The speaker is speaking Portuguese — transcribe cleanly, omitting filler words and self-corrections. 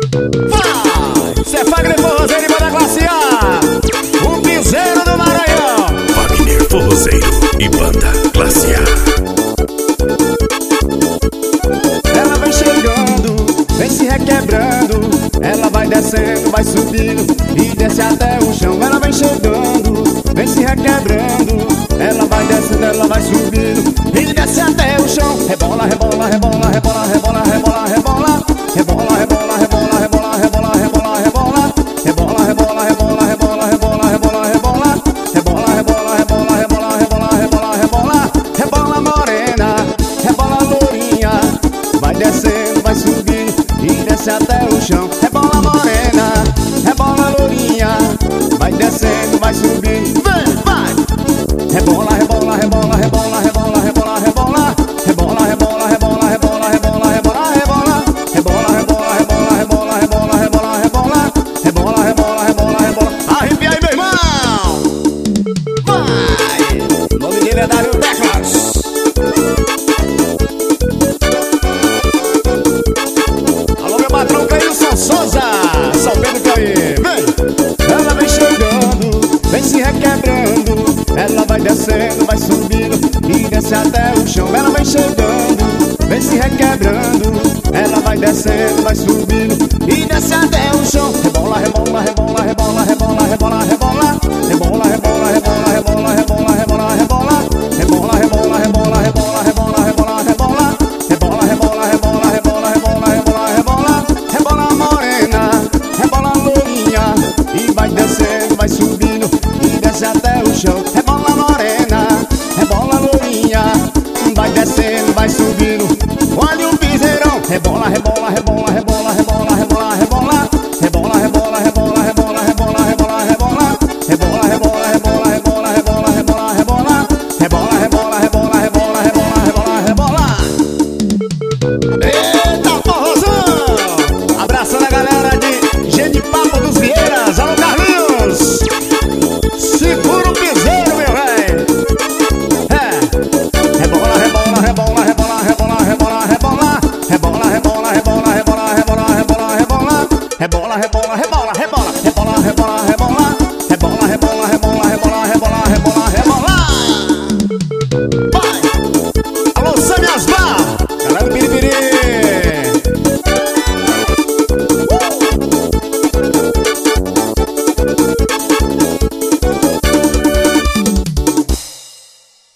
Vai! Cê é Fagner Forrozeiro e banda classe A, o piseiro do Maranhão. Fagner Forrozeiro e banda classe A. Ela vem chegando, vem se requebrando. Ela vai descendo, vai subindo e desce até o chão. Ela vem chegando, vem se requebrando. Ela vai descendo, ela vai subindo e desce até o chão. Rebola, rebola, rebola, rebola, rebola, rebola, rebola. Rebola, rebola, rebola, rebola, rebola, rebola, rebola. Rebola, rebola, rebola, rebola, rebola, rebola, rebola. Rebola, rebola, rebola, rebola, rebola, rebola, rebola. Rebola morena, rebola lourinha. Vai descendo, vai subindo e desce até o chão. Rebola morena, rebola lourinha. Vai descendo, vai subindo, vem, vai. Rebola, rebola, rebola, rebola, rebola, rebola, rebola. Rebola, rebola, rebola, rebola, rebola, rebola, rebola. Rebola, rebola, rebola, rebola, rebola, rebola, rebola. Rebola, rebola, rebola, rebola. Arrepia aí, meu irmão! Vai! O nome dele é Dário Teclas. Alô, meu patrão Cleilson Souza, São Pedro Caí. Vem! Ela vem chegando, vem se requebrando. Ela vai descendo, vai subindo e desce até o chão. Ela vem chegando, vem se requebrando. Ela vai descendo, vai subindo e desce até o chão. Rebola, rebola, rebola, rebola, rebola, rebola, rebola. Rebola, rebola, rebola, rebola, rebola, rebola, rebola. Rebola, rebola, rebola, rebola, rebola, rebola, rebola. Rebola, rebola, rebola, rebola, rebola, rebola, rebola. Rebola morena, rebola lourinha. E vai descendo, vai subindo e desce até o chão. Rebola morena, rebola lourinha. Vai descendo, vai subindo. Olha o piseirão. Rebola, rebola, rebola, rebola, rebola, rebola, rebola. Rebola, rebola, rebola, rebola, rebola, rebola, rebola. Rebola, rebola, rebola, rebola, rebola, rebola, rebola. Rebola, rebola, rebola, rebola, rebola, rebola, rebola. Eita, forrozão! Abraçando a galera de Genipapo dos Vieiras. Alô, Carlinhos! Segura o piseiro, meu velho! É! Rebola, rebola, rebola, rebola, rebola, rebola, rebola. Rebola, rebola, rebola, rebola, rebola, rebola, rebola. Rebola, rebola, rebola, rebola, rebola, rebola, rebola. Rebola, rebola, rebola, rebola, rebola, rebola, rebola. Vai! Alô, Samias